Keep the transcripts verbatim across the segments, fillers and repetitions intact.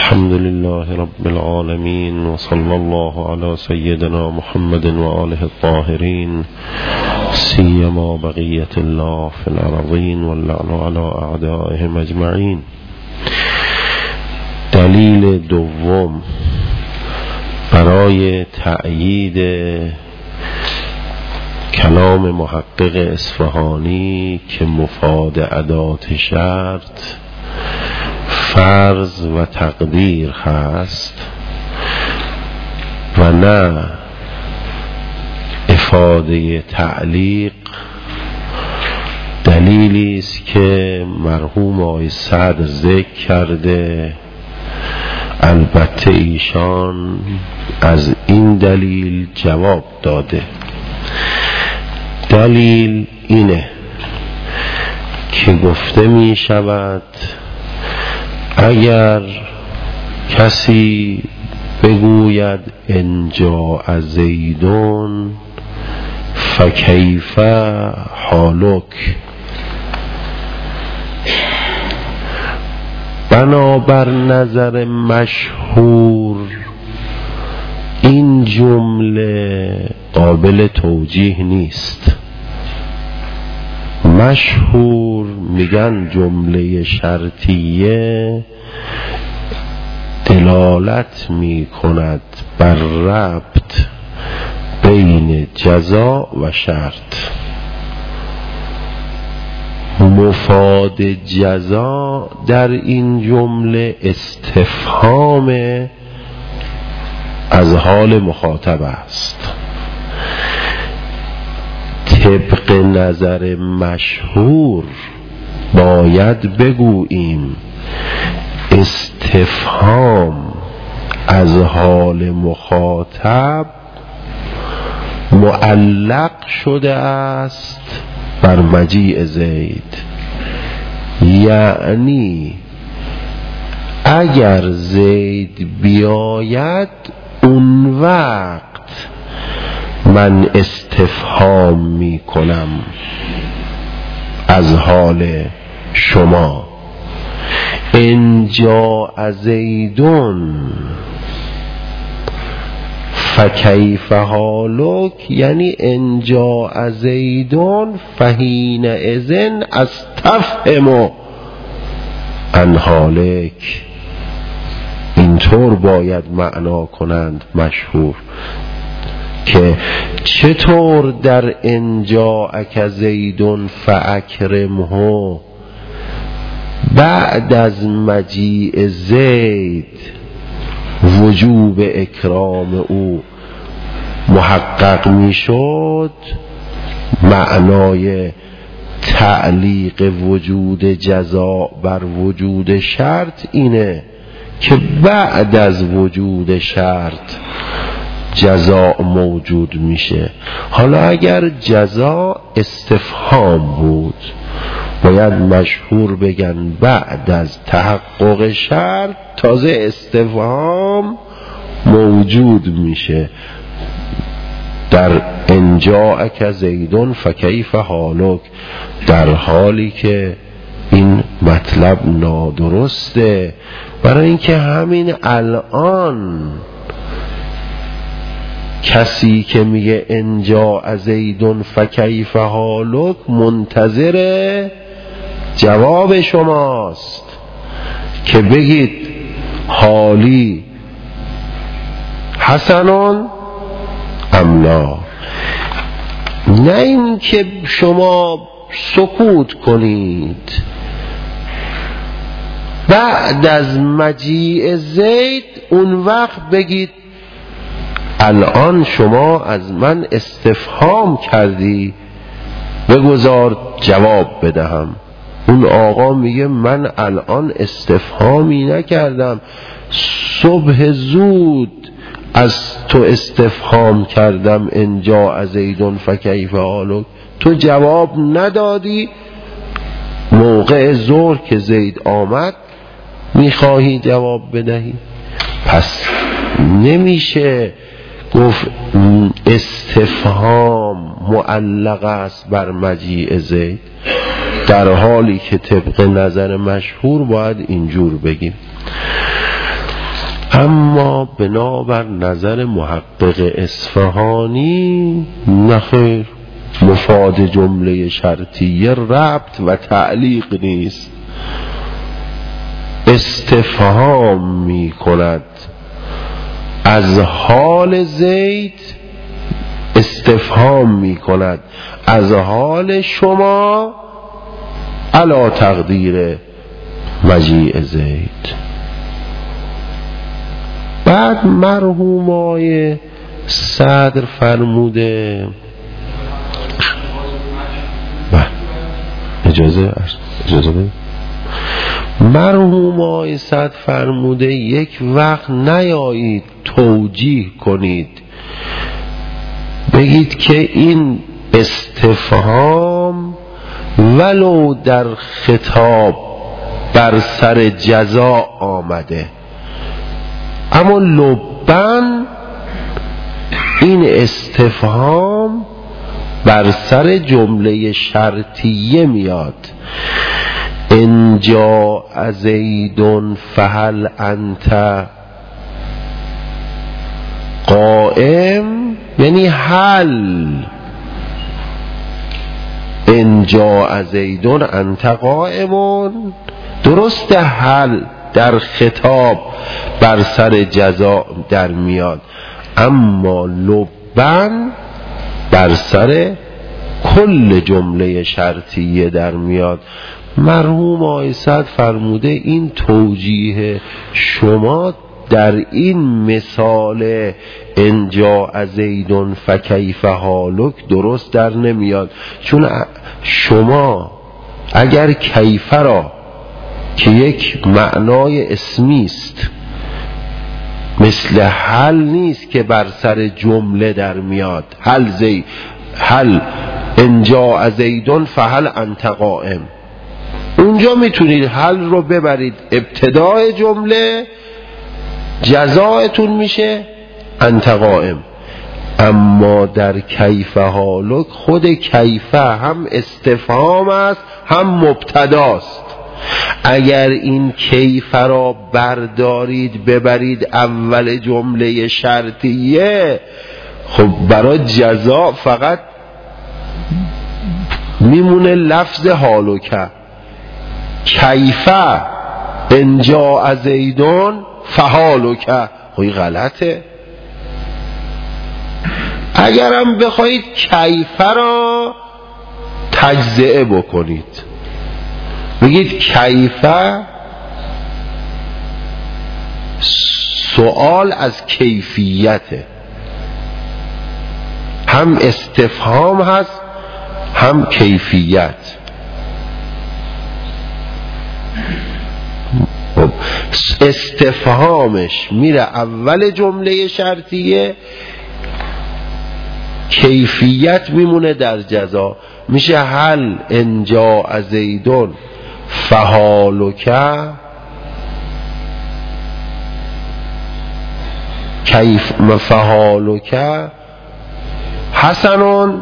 الحمد لله رب العالمين وصلى الله على سيدنا محمد وآله الطاهرين سيما بقية الله في الأرضين واللعن على أعدائهم أجمعين. دلیل دوم برای تأیید کلام محقق اصفهانی که مفاد ادات شرط فرض و تقدیر هست و نه افاده تعلیق، دلیلی است که مرحوم آقای صدر ذکر کرده. البته ایشان از این دلیل جواب داده. دلیل اینه که گفته می شود اگر کسی بگوید انجاء زیدون فکیف حالک، بنابر نظر مشهور این جمله قابل توجیه نیست. مشهور میگن جمله شرطیه دلالت میکند بر ربط بین جزا و شرط. مفاد جزا در این جمله استفهام از حال مخاطب است. طبق نظر مشهور باید بگوییم استفهام از حال مخاطب معلق شده است بر مجیء زید، یعنی اگر زید بیاید اون وقت من استفهام می کنم از حال شما. انجاء زیدون فکیف حالک، یعنی انجاء زیدون فحین اذن استفهم عن حالک. اینطور باید معنا کنند مشهور که چطور در انجاءک زیدون فاکرمه بعد از مجیء زید وجوب اکرام او محقق می شد. معنای تعلیق وجود جزا بر وجود شرط اینه که بعد از وجود شرط جزا موجود میشه. حالا اگر جزا استفهام بود باید مشهور بگن بعد از تحقق شرط تازه استفهام موجود میشه. در انجاءک زیدون فکیف حالک، در حالی که این مطلب نادرسته، برای اینکه همین الان کسی که میگه انجاء زیدون فکیف حالک منتظر جواب شماست که بگید حالی حسنون ام لا، نه این که شما سکوت کنید بعد از مجیء زید اون وقت بگید الان شما از من استفهام کردی بگذار جواب بدهم. اون آقا میگه من الان استفهامی نکردم، صبح زود از تو استفهام کردم انجاء زیدون فکیف حالک، تو جواب ندادی، موقع ظهر که زید آمد میخواهی جواب بدهی. پس نمیشه گفت استفهام معلق است بر مجیء زید، در حالی که طبق نظر مشهور باید اینجور بگیم. اما بنابر نظر محقق اصفهانی نخیر، مفاد جمله شرطیه ربط و تعلیق نیست، استفهام می کند از حال زید، استفهام می کند از حال شما علی تقدیر مجیء زید. بعد مرحوم آقای صدر فرموده، اجازه اجازه بده، مرحوم آقای صدر فرموده یک وقت نیایید توجیه کنید بگید که این استفهام ولو در خطاب بر سر جزا آمده، اما لبن این استفهام بر سر جمله شرطیه میاد. ان جاء زید فهل انت قائم، یعنی هل ان جاء زید انت قائم، درست هل در خطاب بر سر جزا در میاد، اما لبن بر سر کل جمله شرطیه در میاد. مرحوم آقای صدر فرموده این توجیه شما در این مثال ان جاء زید فکیف حالک درست در نمیاد، چون شما اگر کیف را که یک معنای اسمی است مثل هل نیست که بر سر جمله در میاد، هل زی هل ان جاء زید فهل انت قائم، اونجا میتونید هل رو ببرید ابتدای جمله، جزایتون میشه انت قائم. اما در کیف حالک خود کیف هم استفهام است هم مبتداست، اگر این کیف را بردارید ببرید اول جمله شرطیه، خب برای جزا فقط میمونه لفظ حالک، کیف ان جاء زید فحالک، خب غلطه. اگرم بخواید کیف را تجزئه بکنید بگید کیف سوال از کیفیته، هم استفهام هست هم کیفیت. استفهامش میره اول جمله شرطیه، کیفیت میمونه در جزا، میشه هل ان جاء زید فحالک کیف فحالک حسن.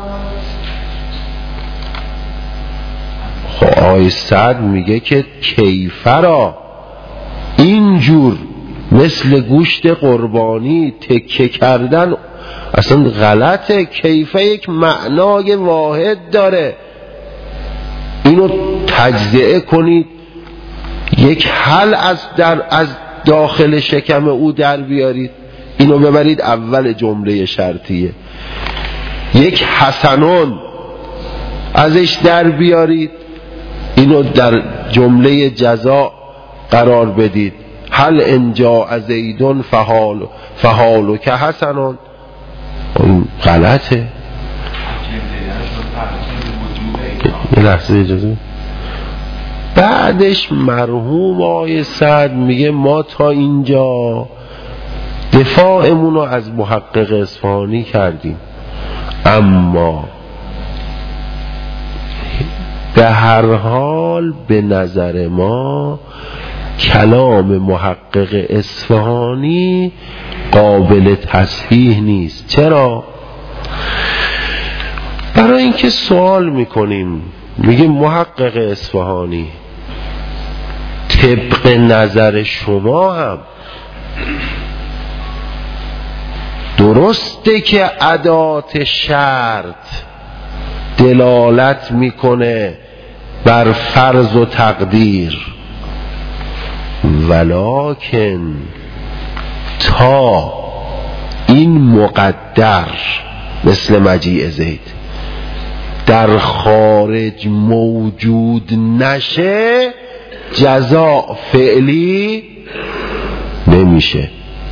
خب آقای صدر میگه که کیف را اینجور مثل گوشت قربانی تکه کردن اصلا غلطه، کیف یک معنای واحد داره، اینو تجزئه کنید، یک حل از در از داخل شکم او در بیارید، اینو ببرید اول جمله شرطیه، یک حسنون ازش در بیارید، اینو در جمله جزا قرار بدید، هل ان جاء زید فحال فحالک حسنون، غلطه. یه لحظه اجازه. بعدش مرحوم آقای صدر میگه ما تا اینجا دفاعمون رو از محقق اصفهانی کردیم، اما به هر حال به نظر ما کلام محقق اصفهانی قابل تصحیح نیست. چرا؟ برای اینکه سوال میکنیم، میگه محقق اصفهانی طبق نظر شما هم درسته که ادات شرط دلالت میکنه بر فرض و تقدیر، ولکن تا این مقدر مثل مجیء زید در خارج موجود نشه جزاء فعلی نمیشه.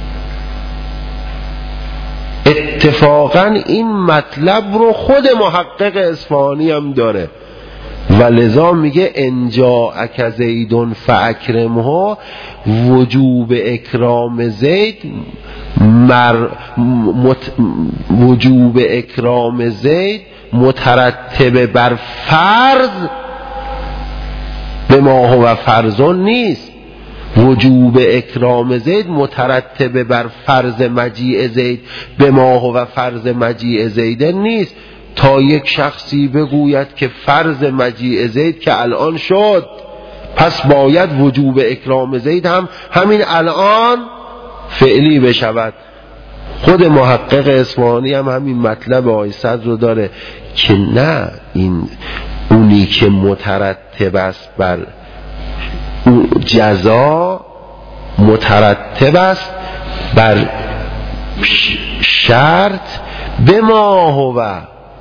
اتفاقا این مطلب رو خود محقق اصفهانی هم داره و لذا میگه ان جاءک زید فاکرمه، وجوب اکرام زید مر مت وجوب اکرام زید مترتب بر فرض به ما هو فرضون نیست. وجوب اکرام زید مترتب بر فرض مجیء زید به ما هو فرض مجیء زید نیست. تا یک شخصی بگوید که فرض مجیء زید که الان شد، پس باید وجوب اکرام زید هم همین الان فعلی بشود. خود محقق اصفهانی هم همین مطلب آقای صدر رو داره که نه، این اونی که مترتب است بر جزا مترتب است بر شرط به ما هو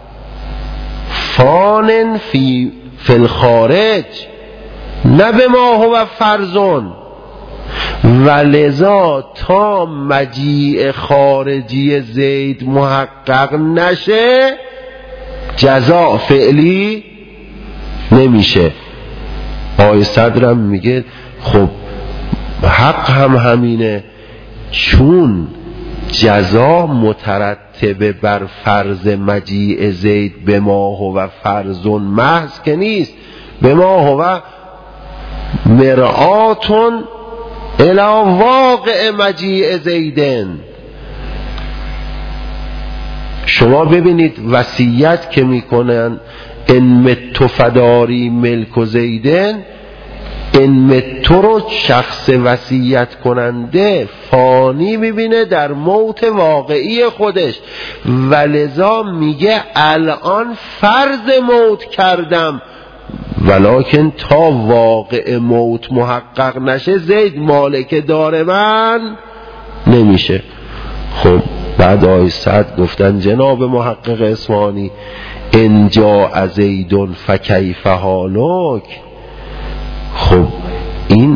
فان فی فی الخارج، نه به ما هو فرضون. و لذا تا مجیء خارجی زید محقق نشه جزاء فعلی نمیشه. آقای صدرم میگه خب حق هم همینه، چون جزا مترتب بر فرض مجیء زید به ما هو فرضون محض که نیست، به ما هو مرآتون الی واقع مجیء زیدن. شما ببینید وصیت که میکنن ان مت فداری ملک زیدن، ان مت رو شخص وصیت کننده فانی میبینه در موت واقعی خودش، ولذا میگه الان فرض موت کردم، ولکن تا واقع موت محقق نشه زید مالک دار من نمیشه. خب بعد آیه صد گفتن جناب محقق اصفهانی ان جاء زید فکیف حالک. خب این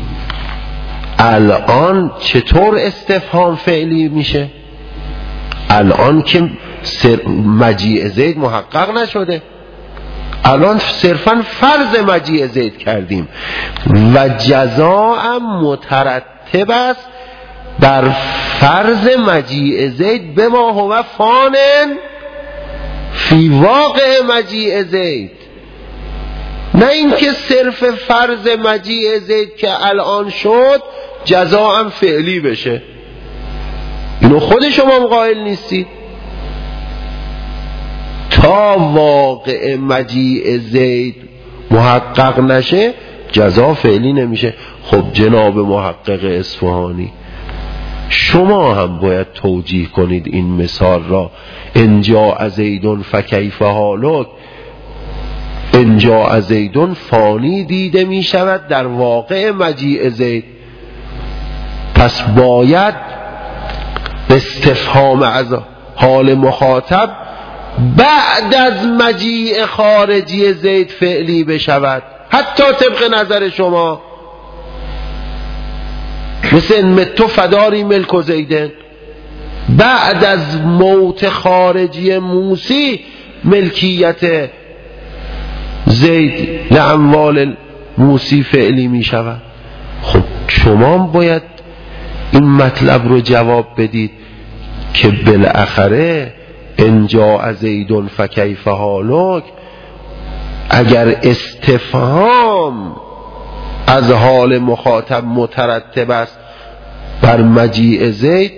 الان چطور استفهام فعلی میشه؟ الان که مجیء زید محقق نشده، الان صرفا فرض مجیء زید کردیم و جزاء مترتب است بر فرض مجیء زید به ما هو فانن فی واقع مجیء زید. نه اینکه صرف فرض مجیء زید که الان شد جزاء هم فعلی بشه. اینو خود شما قائل نیستی. تا واقع مجیء زید محقق نشه جزا فعلی نمیشه. خب جناب محقق اصفهانی شما هم باید توجیه کنید این مثال را. ان جاء زید فکیف حالک، ان جاء زید فانی دیده می شود در واقع مجیء زید، پس باید استفهام از حال مخاطب بعد از مجیء خارجی زید فعلی بشود، حتی طبق نظر شما. مثل ان مت فداری ملک زیدن، بعد از موت خارجی موسی ملکیت زید لاموال موسی فعلی می شود. خب شما باید این مطلب رو جواب بدید که بالاخره ان جاء زید فکیف حالک اگر استفهام از حال مخاطب مترتب است بر مجیء زید،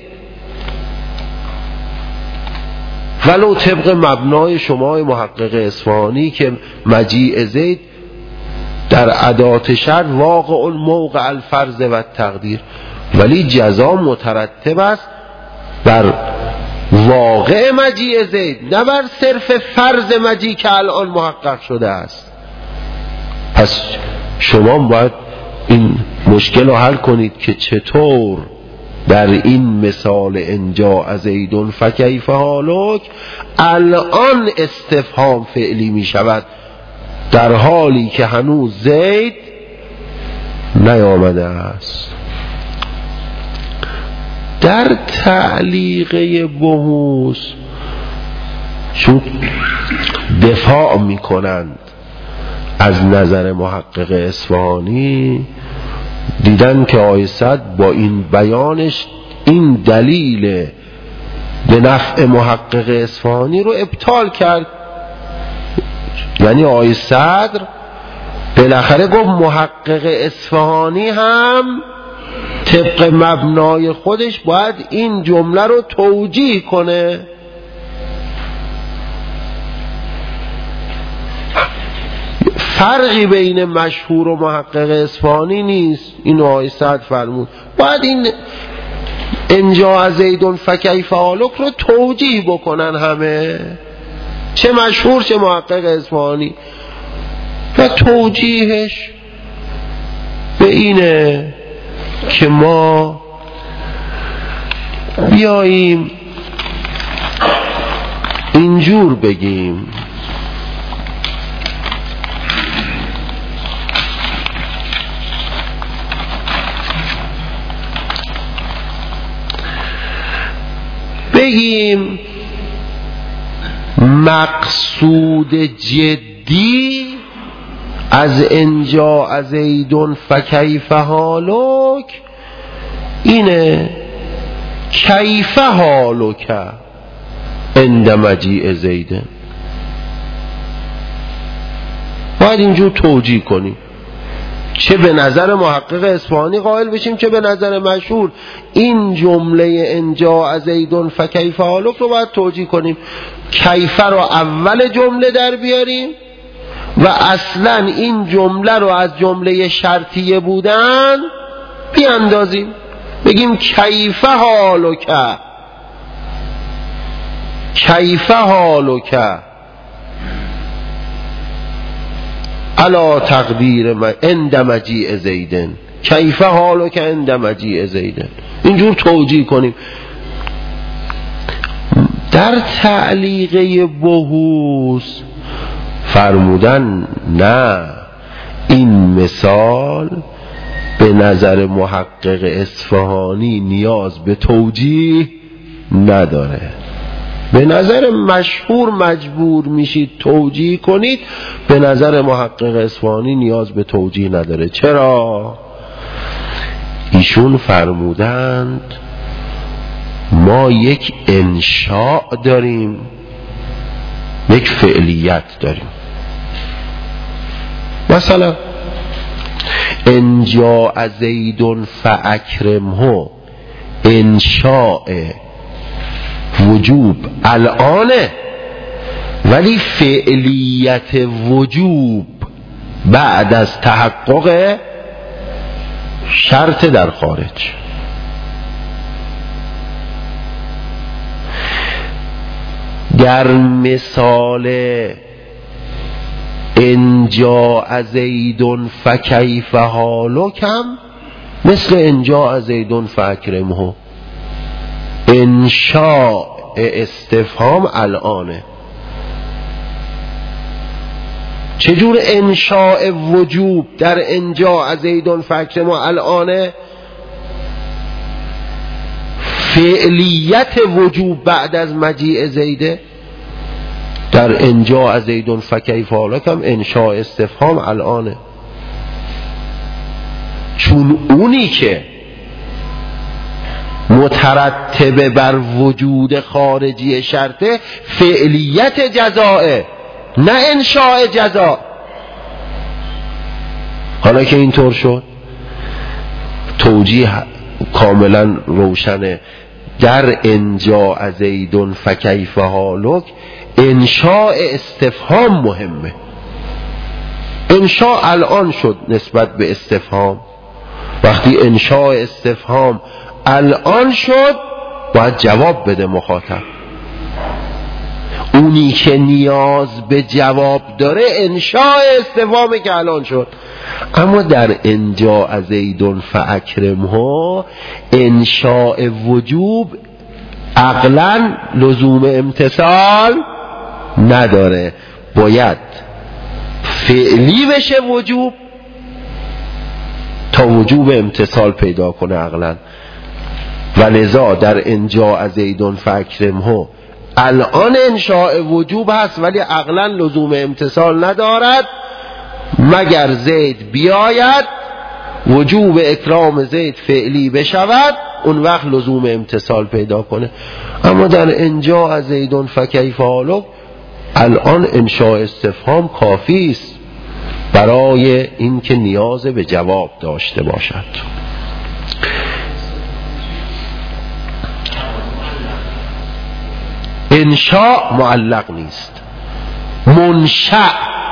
ولو طبق مبنای شما محقق اصفهانی که مجیء زید در ادات شرط واقع موقع الفرض و تقدیر، ولی جزا مترتب است بر واقع مجیء زید، نه بر صرف فرض مجیء که الان محقق شده است. پس شما باید این مشکل رو حل کنید که چطور در این مثال انجا زیدون فکیف حالک الان استفهام فعلی می شود در حالی که هنوز زید نیامده است. در تعلیقه بحوث چون دفاع می کنند از نظر محقق اصفهانی، دیدن که آیه صد با این بیانش این دلیل به نفع محقق اصفهانی رو ابطال کرد. یعنی آیه صدر بالاخره گفت محقق اصفهانی هم طبق مبنای خودش باید این جمله رو توجیه کنه. فرقی بین مشهور و محقق اصفهانی نیست. این آیه صد فرمود باید این انجا زیدون فکیف حالک رو توجیه بکنن همه، چه مشهور چه محقق اصفهانی، و توجیهش به اینه که ما بیاییم اینجور بگیم بگیم مقصود جدی از انجا زیدون فکیف حالک اینه کیف حالک عند مجیء زیدن. باید اینجور توجیه کنیم، چه به نظر محقق اصفهانی قائل بشیم چه به نظر مشهور. این جمله انجا زیدون فکیف حالک رو باید توجیه کنیم، کیفه رو اول جمله در بیاریم و اصلا این جمله رو از جمله شرطیه بودن بیاندازیم، بگیم کیفه حالک کیفه حالک علا تقدیر عند مجیء زیدن، کیفه حالک عند مجیء زیدن، اینجور توجیه کنیم. در تعلیقه بحوث فرمودن نه، این مثال به نظر محقق اصفهانی نیاز به توجیه نداره، به نظر مشهور مجبور میشید توجیه کنید، به نظر محقق اصفهانی نیاز به توجیه نداره. چرا؟ ایشون فرمودند ما یک انشاء داریم، یک فعلیت داریم. مثلا انجا زیدون فاکرمه انشاء وجوب الانه، ولی فعلیت وجوب بعد از تحقق شرط در خارج. در مثال انجا زیدون فکیف حالک هم مثل انجا زیدون فاکرمه انشاء استفهام الانه. چجور انشاء وجوب در انجا زیدون فاکرمه الانه؟ فعلیت وجوب بعد از مجیء زیده. در انجا زیدون فکیف حالک هم انشاء استفهام الانه، چون اونی که مترتب بر وجود خارجی شرطه فعلیت جزائه نه انشاء جزا. حالا که اینطور شد توجیه کاملا روشنه. در انجا زیدون فکیف حالک انشاء استفهام مهمه. انشاء الان شد نسبت به استفهام، وقتی انشاء استفهام الان شد باید جواب بده مخاطب. اونی که نیاز به جواب داره انشاء استفهامه که الان شد. اما در انجاء زید فاکرمه انشاء وجوب عقلا لزوم امتثال نداره، باید فعلی بشه وجوب تا وجوب امتثال پیدا کنه عقلا. ولذا در انجاء زید فاکرمه الان انشاء وجوب هست ولی عقلا لزوم امتثال ندارد مگر زید بیاید وجوب اکرام زید فعلی بشود، اون وقت لزوم امتثال پیدا کنه. اما در انجاء زید فکیف حالک الان انشاء استفهام کافی است برای اینکه نیاز به جواب داشته باشد. انشاء معلق نیست، منشأ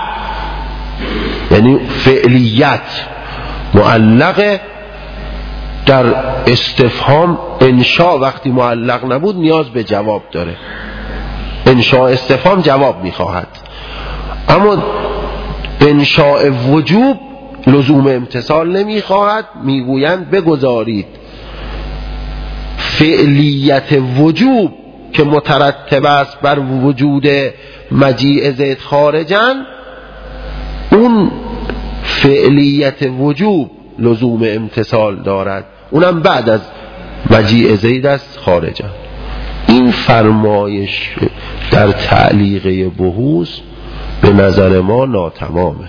یعنی فعلیت معلق. در استفهام انشاء وقتی معلق نبود نیاز به جواب داره، انشاء استفهام جواب میخواهد. اما انشاء وجوب لزوم امتثال نمیخواهد، میگویند بگذارید فعلیت وجوب که مترتب است بر وجود مجیء زید خارجن، اون فعلیت وجوب لزوم امتثال دارد، اونم بعد از مجیء زید است خارجن. این فرمایش در تعلیقه بحوث به نظر ما ناتمامه.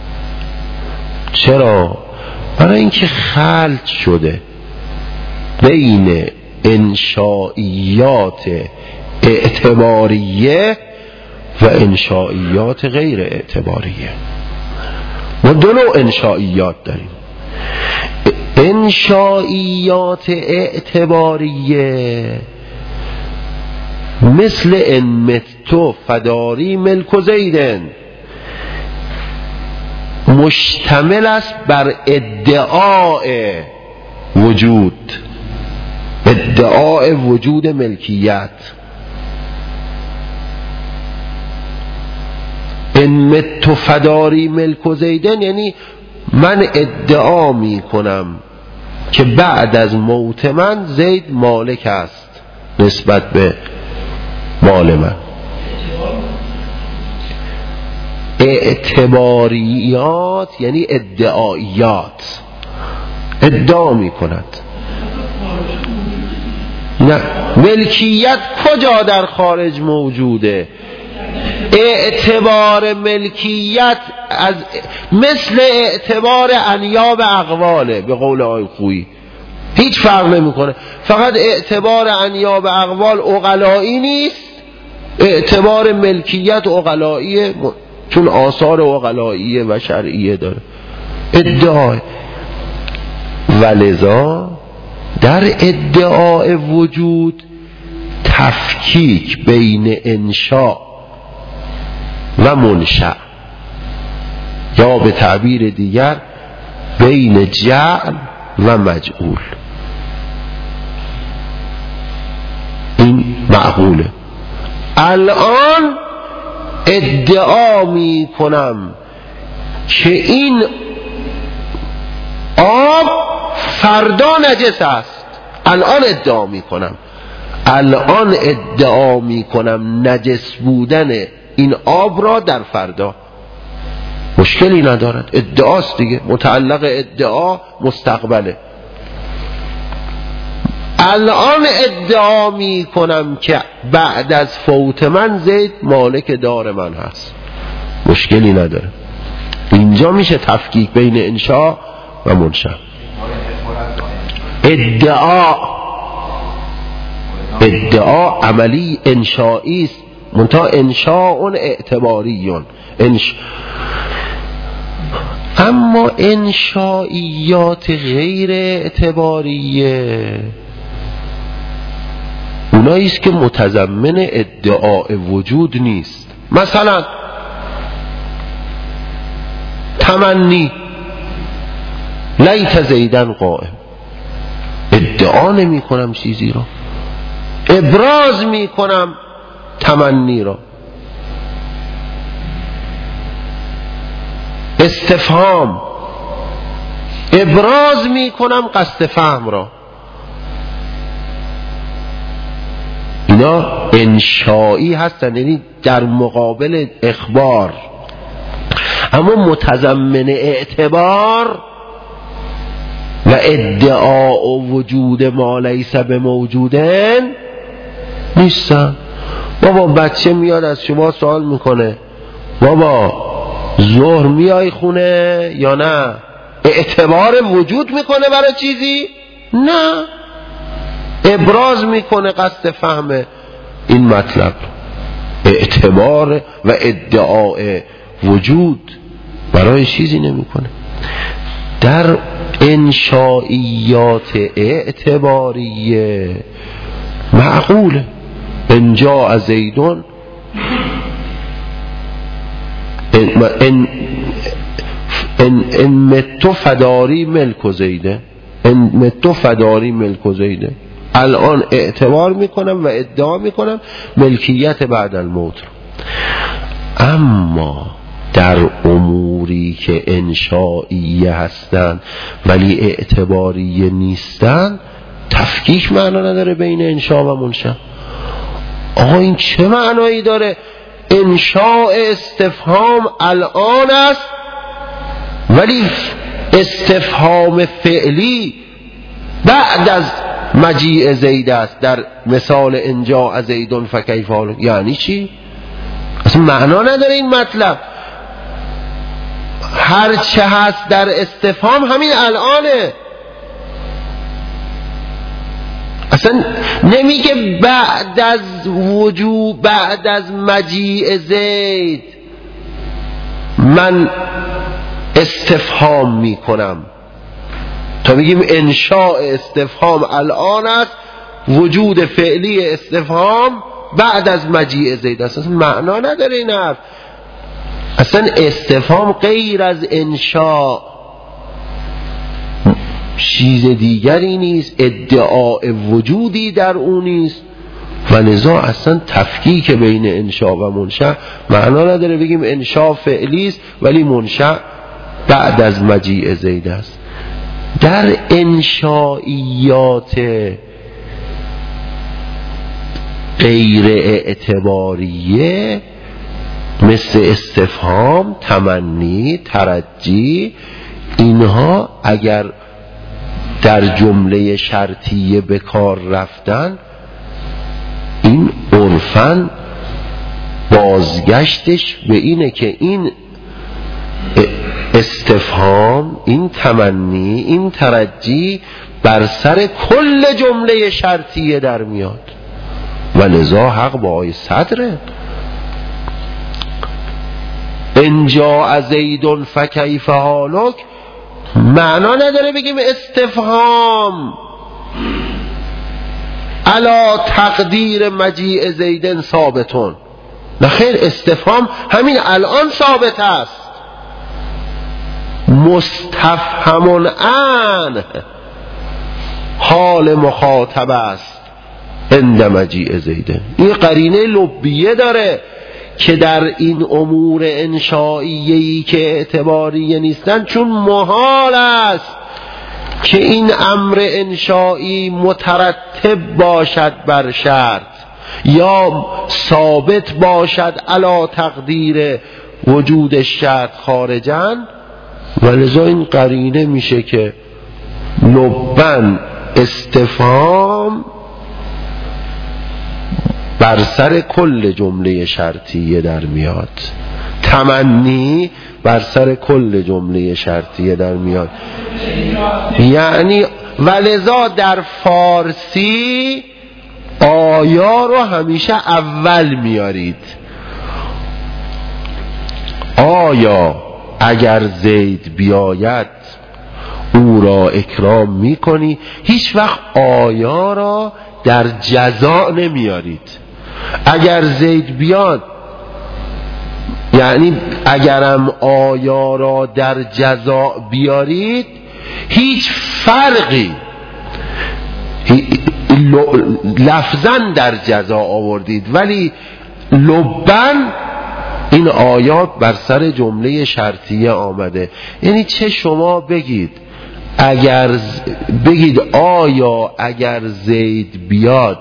چرا؟ برای اینکه خلط شده بین انشائیات اعتباریه و انشائیات غیر اعتباریه. ما دو نوع انشائیات داریم. انشائیات اعتباریه مثل ان متو فداری ملک زیدن مشتمل است بر ادعای وجود، ادعای وجود ملکیت. ان متو فداری ملک زیدن یعنی من ادعا می کنم که بعد از موت من زید مالک است نسبت به مال من. اعتباریات یعنی ادعایات، ادعا می کند. نه، ملکیت کجا در خارج موجوده؟ اعتبار ملکیت از مثل اعتبار انیاب اقواله به قول آقای خویی، هیچ فرق نمیکنه. فقط اعتبار انیاب اقوال عقلایی نیست، اعتبار ملکیت عقلاییه چون آثار عقلاییه و شرعیه داره، ادعای. ولذا در ادعای وجود تفکیک بین انشاء و منشأ یا به تعبیر دیگر بین جعل و مجعول، این معقوله. الان ادعا می کنم که این آب فردا نجس است، الان ادعا می کنم، الان ادعا می کنم نجس بودن این آب را در فردا. مشکلی ندارد، ادعاست دیگه، متعلق ادعا مستقبله. الان ادعا می کنم که بعد از فوت من زید مالک دار من هست، مشکلی نداره. اینجا میشه تفکیک بین انشاء و منشأ. ادعا ادعا عملی انشایی است، منتها انشاء اعتباریون انش... اما انشائیات غیر اعتباریه اونایی است که متضمن ادعای وجود نیست. مثلا تمنی، لیت زیدن قائم. ادعا نمی کنم چیزی را، ابراز می کنم تمنی را. استفهام، ابراز می کنم قصد فهم را. اینا انشایی هستن، یعنی در مقابل اخبار، اما متضمن اعتبار و ادعاء وجود ما لیس بموجودن نیستن. بابا بچه میاد از شما سوال میکنه بابا ظهر میای خونه یا نه؟ اعتبار وجود میکنه برای چیزی؟ نه، ابراز میکنه قصد فهم این مطلب. اعتبار و ادعاء وجود برای چیزی نمیکنه. در انشائیات اعتباریه معقوله ان جاء زیدون ان ان ان, ان متو فداری ملک زیده، ان متو فداری ملک زیده. الان اعتبار میکنم و ادعا میکنم ملکیت بعد الموت. اما در اموری که انشائیه هستند ولی اعتباریه نیستند، تفکیک معنا نداره بین انشاء و منشأ. آقا این چه معنایی داره؟ انشاء استفهام الان است ولی استفهام فعلی بعد از مجیء زید است. در مثال ان جاء زید فکیف حالک، یعنی چی؟ اصلا معنا نداره این مطلب. هر چه هست در استفهام همین الانه. اصلا نمیگه بعد از وجود، بعد از مجیء زید من استفهام میکنم. تا بگیم انشاء استفهام الان است، وجود فعلی استفهام بعد از مجیء زید است. اصلا معنا نداره این حرف. اصلا استفهام غیر از انشاء چیز دیگری نیست، ادعاء وجودی در اون نیست و لذا اصلا تفکیک بین انشاء و منشأ معنا نداره. بگیم انشاء فعلی است ولی منشأ بعد از مجیء زید است. در انشائیات غیر اعتباریه مثل استفهام، تمنی، ترجی، اینها اگر در جمله شرطیه به کار رفتن، این عرفاً بازگشتش به اینه که این استفهام، این تمنی، این ترجی بر سر کل جمله شرطیه در میاد و لذا حق با آیه صدره. ان جاء زید فکیف حالک معنا نداره بگیم استفهام علی تقدیر مجیء زید ثابتون. نه خیر، استفهام همین الان ثابت است. مستفهم عن حال مخاطب است عند مجیء زید. این قرینه لبیه داره که در این امور انشائیه‌ای که اعتباریه نیستن، چون محال است که این امر انشائی مترتب باشد بر شرط یا ثابت باشد علی تقدیر وجود شرط خارجاً، ولذا این قرینه میشه که لبن استفهام بر سر کل جمله شرطیه در میاد، تمنی بر سر کل جمله شرطیه در میاد. یعنی ولذا در فارسی آیا رو همیشه اول میارید. آیا اگر زید بیاید او را اکرام میکنی، هیچ وقت آیا را در جزا نمیارید. اگر زید بیاد، یعنی اگرم آیا را در جزا بیارید، هیچ فرقی لفظاً در جزا آوردید، ولی لبن این آیات بر سر جمله شرطیه آمده. یعنی چه شما بگید اگر بگید آیا اگر زید بیاد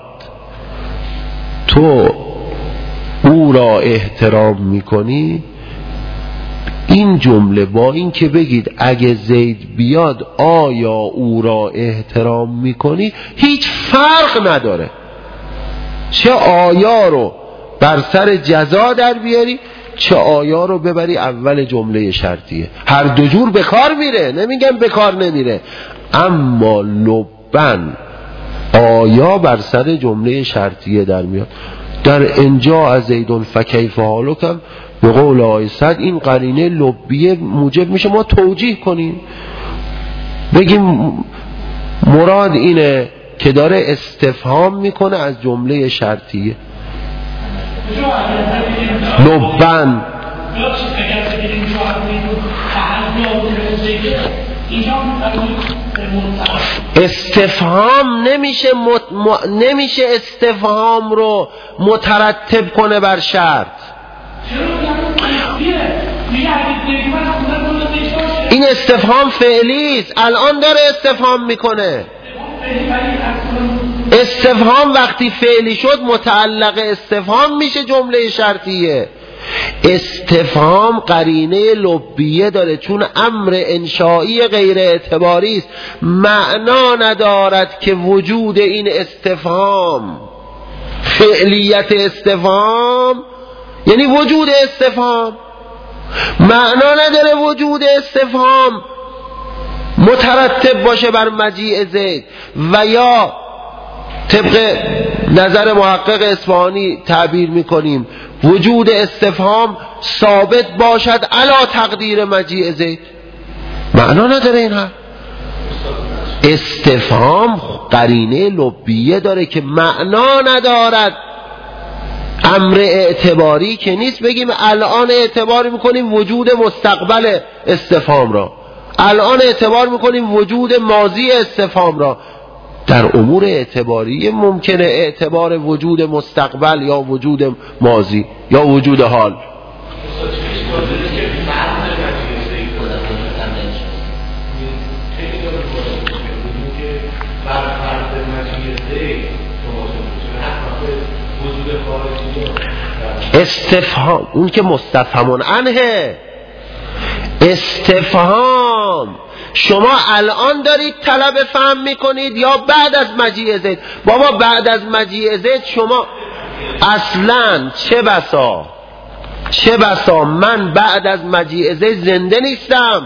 تو او را احترام میکنی، این جمله با این که بگید اگه زید بیاد آیا او را احترام میکنی، هیچ فرق نداره. چه آیا رو بر سر جزا در بیاری، چه آیا رو ببری اول جمله شرطیه، هر دو جور به کار میره، نمیگم به کار نمیره. اما لبن آیا بر سر جمله شرطیه در میاد. در انجا از زیدون فکیف حالکم به قول آقای سعد این قرینه لبیه موجب میشه ما توجیه کنیم، بگیم مراد اینه که داره استفهام میکنه از جمله شرطیه. لبن استفهام نمیشه مت... م... نمیشه استفهام رو مترتب کنه بر شرط. این استفهام فعلی است، الان داره استفهام میکنه. استفهام وقتی فعلی شد متعلق استفهام میشه جمله شرطیه. استفهام قرینه لبیه داره چون امر انشائی غیر اعتباری است، معنا ندارد که وجود این استفهام، فعلیت استفهام یعنی وجود استفهام، معنا نداره وجود استفهام مترتب باشه بر مجیء زید. و یا طبق نظر محقق اصفهانی تعبیر میکنیم وجود استفهام ثابت باشد علی تقدیر مجیء زید، معنا نداره این ها. استفهام قرینه لبیه داره که معنا ندارد، امر اعتباری که نیست بگیم الان اعتبار میکنیم وجود مستقبل استفهام را، الان اعتبار میکنیم وجود ماضی استفهام را. در امور اعتباری ممکنه اعتبار وجود مستقبل یا وجود ماضی یا وجود حال. استفهام اون که مستفهمون عنه، استفهام شما الان دارید طلب فهم میکنید یا بعد از مجیء زید؟ بابا بعد از مجیء زید شما اصلا چه بسا چه بسا من بعد از مجیء زید زنده نیستم.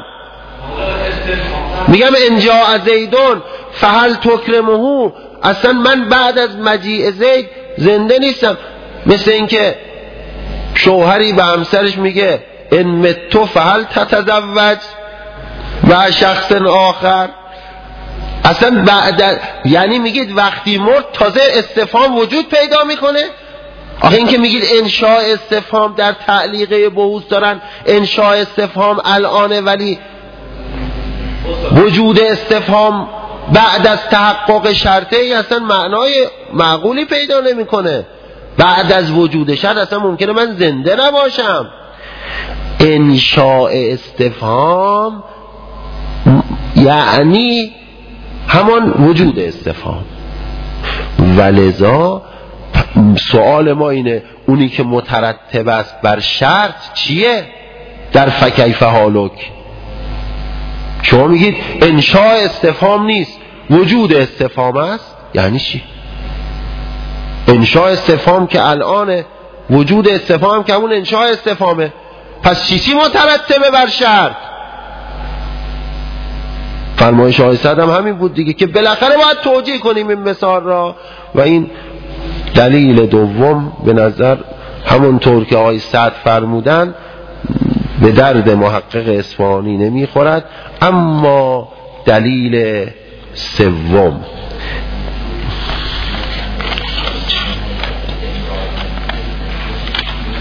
میگم انجا از زیدون فهل تکرمهو، اصلا من بعد از مجیء زید زنده نیستم. مثل اینکه شوهری به همسرش میگه ان متو فهل تتزوج و شخص آخر، اصلا بعد یعنی میگید وقتی مرد تازه استفهام وجود پیدا میکنه. آخه این که میگید انشاء استفهام در تعلیقه بحوث دارن انشاء استفهام الانه ولی وجود استفهام بعد از تحقق شرطه ای اصلا معنای معقولی پیدا نمیکنه. بعد از وجود شرط اصلا ممکنه من زنده نباشم. انشاء استفهام یعنی همان وجود استفهام. ولذا سوال ما اینه اونی که مترتب است بر شرط چیه در فکیف حالک؟ شما میگید انشاء استفهام نیست وجود استفهام است، یعنی چی؟ انشاء استفهام که الان وجود استفهام که همون انشاء استفهامه، پس چی چی مترتبه بر شرط؟ فرمایش آقای سعد هم همین بود دیگه که بالاخره باید توجیه کنیم این مثال را. و این دلیل دوم به نظر همونطور که آقای سعد فرمودن به درد محقق اصفهانی نمیخورد. اما دلیل سوم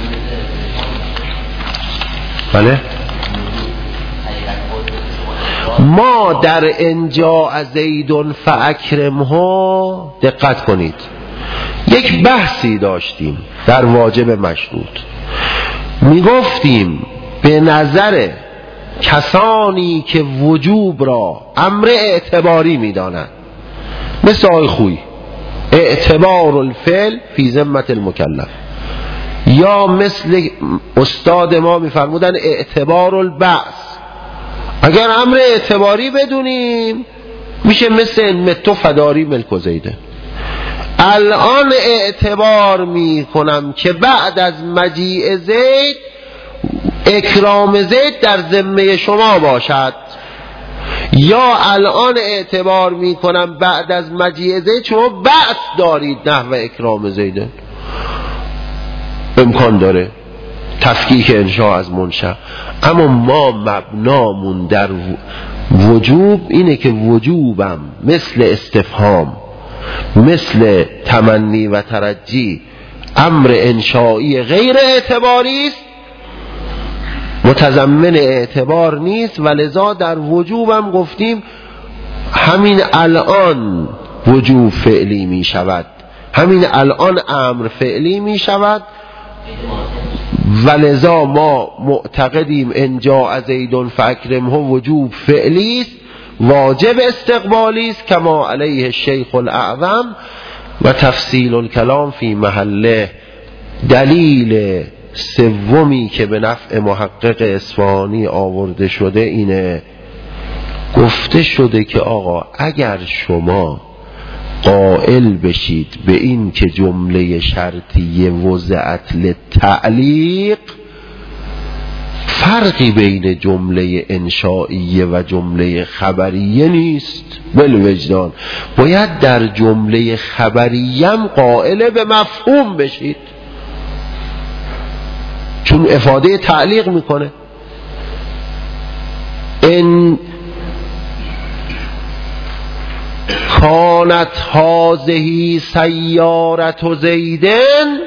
بله ما در انجاء زید فاکرمه دقت کنید یک بحثی داشتیم در واجب مشروط. میگفتیم به نظر کسانی که وجوب را امر اعتباری میدانند، مثل آقای خویی، اعتبار الفعل فی ذمت المکلف، یا مثل استاد ما میفرمودن اعتبار البعث. اگر امر اعتباری بدونیم میشه مثل متو فداری ملک و زیده. الان اعتبار میکنم که بعد از مجیء زید اکرام زید در ذمه شما باشد، یا الان اعتبار میکنم بعد از مجیء زید شما بعث دارید نحو اکرام زید. امکان داره تفکیک انشاء از منشأ، اما ما مبنامون در وجوب اینه که وجوبم مثل استفهام، مثل تمنی و ترجی امر انشائی غیر اعتباری است، متضمن اعتبار نیست، و لذا در وجوبم گفتیم همین الان وجوب فعلی می شود، همین الان امر فعلی می شود، و لذا ما معتقدیم انجاء زید فاکرمه وجوب فعلی است، واجب استقبالی است، کما علیه الشیخ الاعظم، و تفصیل الکلام فی محله. دلیل سومی که به نفع محقق اصفهانی آورده شده اینه، گفته شده که آقا اگر شما قائل بشید به این که جمله شرطیه وضعت للتعلیق، فرقی بین جمله انشائیه و جمله خبریه نیست بالوجدان، باید در جمله خبریم قائل به مفهوم بشید، چون افاده تعلیق میکنه. ان کانت هذه سیارت زیدن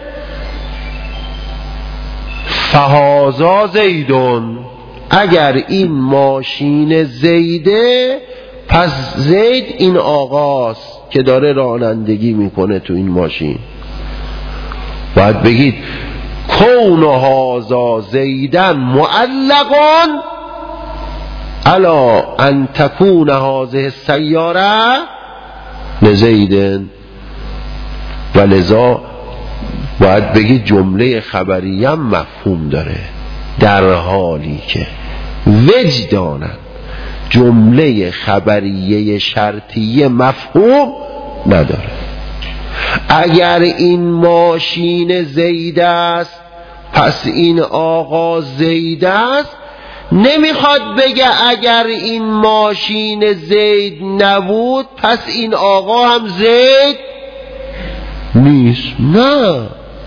فهذا زیدون، اگر این ماشین زیده پس زید این آقاست که داره رانندگی میکنه تو این ماشین. باید بگید کون هذا زیدن معلقان الا ان تکون هذه السیاره لزیدن، و لذا باید بگید جمله خبریه هم مفهوم داره، در حالی که وجدانن جمله خبریه شرطیه مفهوم نداره. اگر این ماشین زید است پس این آقا زید است، نمیخواد بگه اگر این ماشین زید نبود پس این آقا هم زید نیست. نه،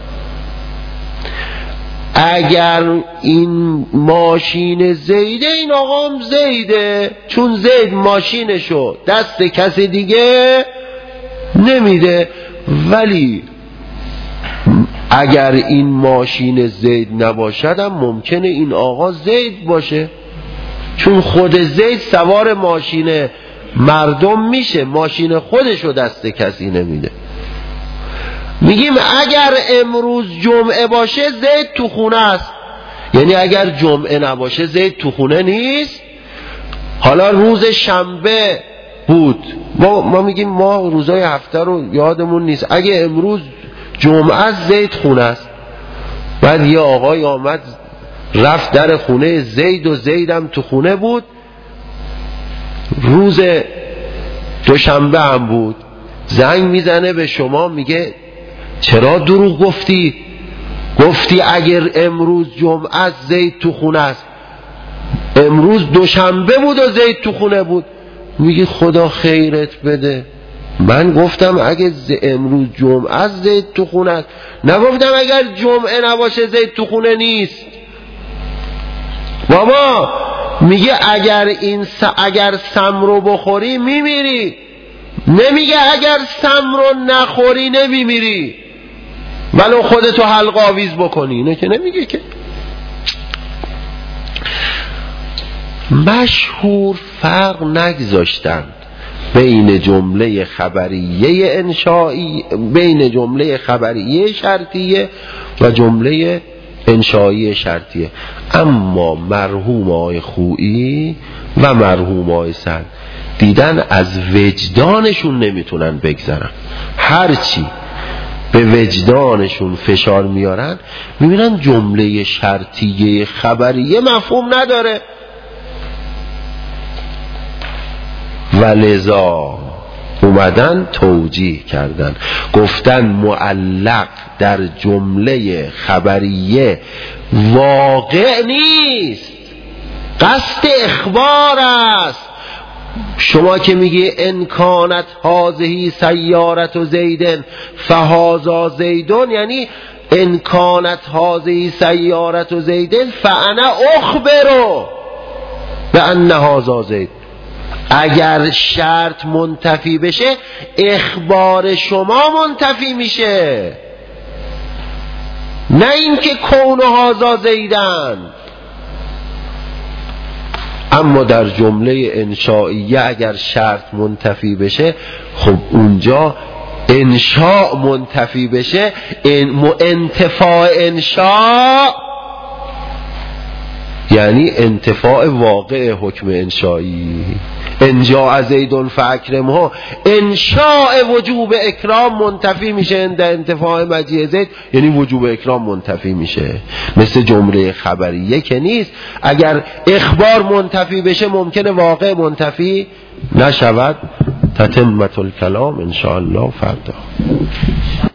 اگر این ماشین زیده این آقا هم زیده، چون زید ماشینشو دست کسی دیگه نمیده. ولی اگر این ماشین زید نباشد هم ممکنه این آقا زید باشه، چون خود زید سوار ماشین مردم میشه، ماشین خودشو دست کسی نمیده. میگیم اگر امروز جمعه باشه زید تو خونه است، یعنی اگر جمعه نباشه زید تو خونه نیست. حالا روز شنبه بود، ما, ما میگیم ما روزای هفته رو یادمون نیست، اگه امروز جمعه زید خونه است، بعد یه آقای آمد رفت در خونه زید و زیدم تو خونه بود، روز دوشنبه هم بود، زنگ میزنه به شما میگه چرا دروغ گفتی؟ گفتی اگر امروز جمعه است زید تو خونه است، امروز دوشنبه بود و زید تو خونه بود. میگه خدا خیرت بده، من گفتم اگه امروز جمعه است زید تو خونه است، نگفتم اگر جمعه نباشه زید تو خونه نیست. بابا میگه اگر این س... اگر سم رو بخوری میمیری، نمیگه اگر سم رو نخوری نمیمیری ولو خودتو حلق آویز بکنی، اینه که نمیگه که. مشهور فرق نگذاشتن بین جمله خبریه انشایی، بین جمله خبریه شرطیه و جمله انشایی شرطیه. اما مرحوم آقای خویی و مرحوم آقای سعد دیدن از وجدانشون نمیتونن بگذرن، هرچی به وجدانشون فشار میارن میبینن جمله شرطیه خبریه مفهوم نداره و لذا اومدن توجیه کردن، گفتن معلق در جمله خبریه واقع نیست، قصد اخبار است. شما که میگی ان کانت هذه سیارت و زیدن فهذا زیدون، یعنی ان کانت هذه سیارت و زیدن فانا اخبرو بان هذا زید. اگر شرط منتفی بشه اخبار شما منتفی میشه، نه اینکه کون هذا زیدن. اما در جمله انشائیه اگر شرط منتفی بشه، خب اونجا انشاء منتفی بشه، انتفاع انشاء یعنی انتفاع واقع حکم انشایی. انجاء زیدون فاکرمه، انشاء وجوب اکرام منتفی میشه عند انتفاع مجیء زید، یعنی وجوب اکرام منتفی میشه. مثل جمله خبریه که نیست، اگر اخبار منتفی بشه ممکنه واقع منتفی نشود. تتمت الکلام ان شاء الله فردا.